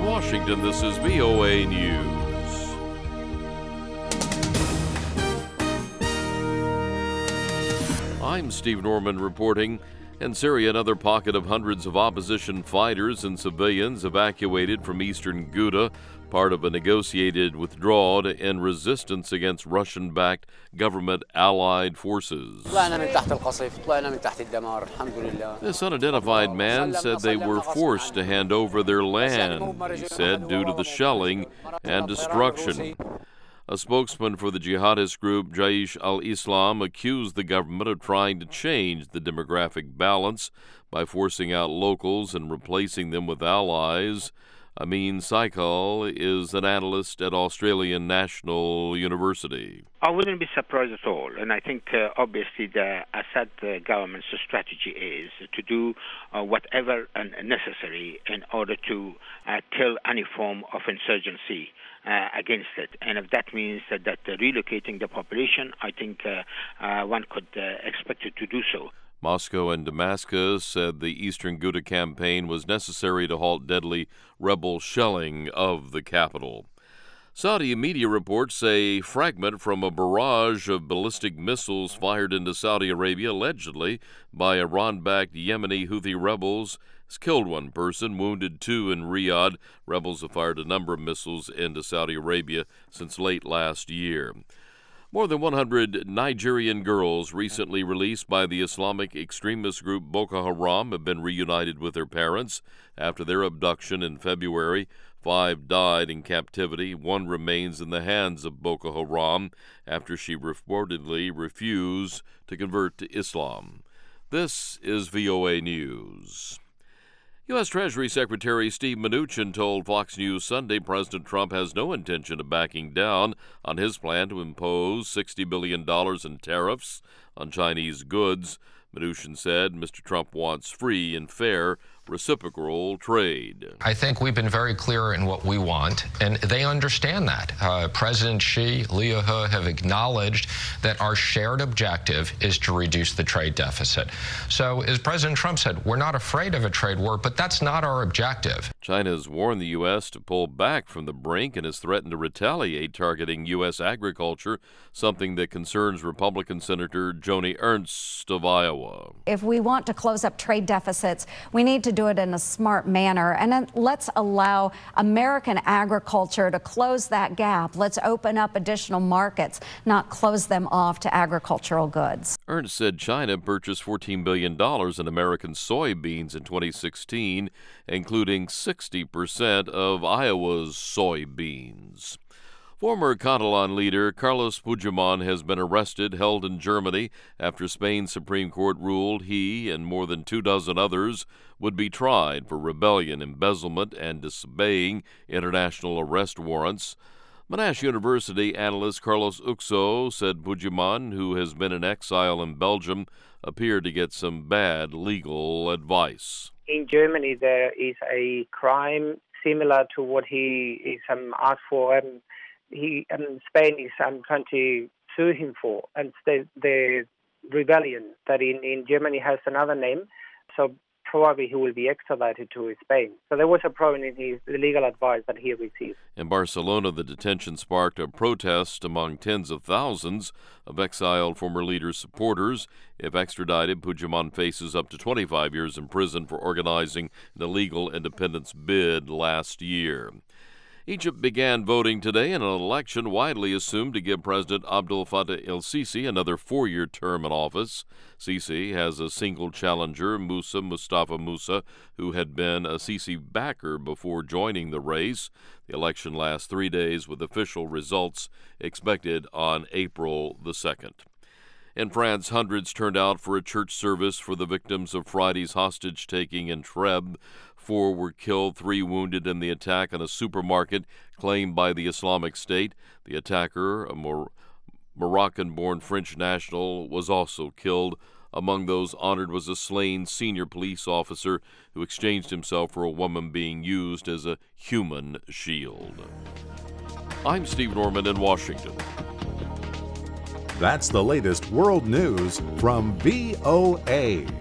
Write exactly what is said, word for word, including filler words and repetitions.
Washington, this is V O A News. I'm Steve Norman reporting. In Syria, another pocket of hundreds of opposition fighters and civilians evacuated from eastern Ghouta, part of a negotiated withdrawal to end resistance against Russian-backed government-allied forces. This unidentified man said they were forced to hand over their land, he said, due to the shelling and destruction. A spokesman for the jihadist group Jaish al-Islam accused the government of trying to change the demographic balance by forcing out locals and replacing them with allies. Amin Saikal is an analyst at Australian National University. I wouldn't be surprised at all, and I think uh, obviously the Assad uh, government's strategy is to do uh, whatever uh, necessary in order to uh, kill any form of insurgency uh, against it. And if that means that, that uh, relocating the population, I think uh, uh, one could uh, expect it to do so. Moscow and Damascus said the Eastern Ghouta campaign was necessary to halt deadly rebel shelling of the capital. Saudi media reports say a fragment from a barrage of ballistic missiles fired into Saudi Arabia, allegedly by Iran-backed Yemeni Houthi rebels, has killed one person, wounded two in Riyadh. Rebels have fired a number of missiles into Saudi Arabia since late last year. More than one hundred Nigerian girls recently released by the Islamic extremist group Boko Haram have been reunited with their parents after their abduction in February. Five died in captivity. One remains in the hands of Boko Haram after she reportedly refused to convert to Islam. This is V O A News. U S. Treasury Secretary Steve Mnuchin told Fox News Sunday President Trump has no intention of backing down on his plan to impose sixty billion dollars in tariffs on Chinese goods. Mnuchin said Mister Trump wants free and fair reciprocal trade. I think we've been very clear in what we want, and they understand that. Uh, President Xi, Liu He have acknowledged that our shared objective is to reduce the trade deficit. So, as President Trump said, we're not afraid of a trade war, but that's not our objective. China has warned the U S to pull back from the brink and has threatened to retaliate, targeting U S agriculture, something that concerns Republican Senator Joni Ernst of Iowa. If we want to close up trade deficits, we need to do it in a smart manner. And then let's allow American agriculture to close that gap. Let's open up additional markets, not close them off to agricultural goods. Ernst said China purchased fourteen billion dollars in American soybeans in twenty sixteen, including sixty percent of Iowa's soybeans. Former Catalan leader Carles Puigdemont has been arrested, held in Germany, after Spain's Supreme Court ruled he and more than two dozen others would be tried for rebellion, embezzlement, and disobeying international arrest warrants. Monash University analyst Carlos Uxo said Puigdemont, who has been in exile in Belgium, appeared to get some bad legal advice. In Germany, there is a crime similar to what he is um, asked for, and he and Spain is um, trying to sue him for, and the, the rebellion that in, in Germany has another name, so probably he will be extradited to Spain. So there was a problem in his the legal advice that he received. In Barcelona, the detention sparked a protest among tens of thousands of exiled former leader's supporters. If extradited, Puigdemont faces up to twenty-five years in prison for organizing an illegal independence bid last year. Egypt began voting today in an election widely assumed to give President Abdel Fattah el-Sisi another four-year term in office. Sisi has a single challenger, Musa Mustafa Musa, who had been a Sisi backer before joining the race. The election lasts three days with official results expected on April the second. In France, hundreds turned out for a church service for the victims of Friday's hostage-taking in Trèbes. Four were killed, three wounded in the attack on a supermarket claimed by the Islamic State. The attacker, a Mor- Moroccan-born French national, was also killed. Among those honored was a slain senior police officer who exchanged himself for a woman being used as a human shield. I'm Steve Norman in Washington. That's the latest world news from V O A.